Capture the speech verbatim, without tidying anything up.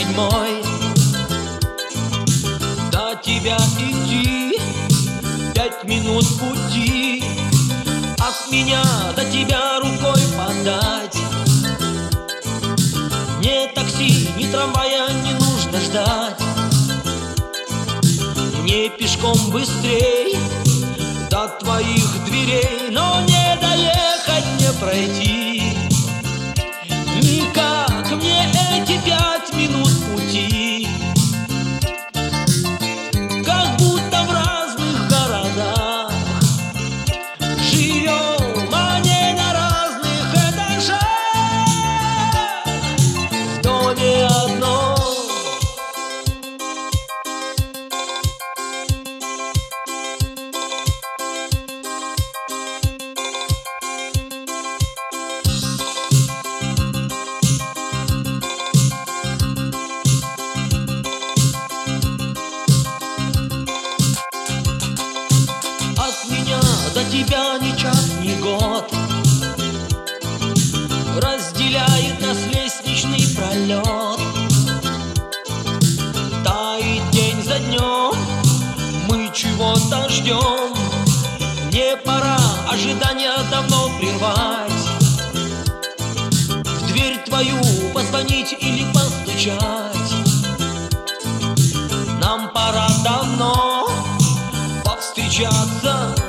седьмой. До тебя идти пять минут пути, от меня до тебя рукой подать. Ни такси, ни трамвая не нужно ждать. Мне пешком быстрей до твоих дверей, но не доехать, не пройти. Никак мне эти пять минут пути, как будто в разных городах живем, а не на разных этажах. В доме одном до тебя ни час, ни год разделяет нас лестничный пролет. Тает день за днем, мы чего-то ждем. Не пора ожидания давно прервать, в дверь твою позвонить или постучать. Нам пора давно повстречаться,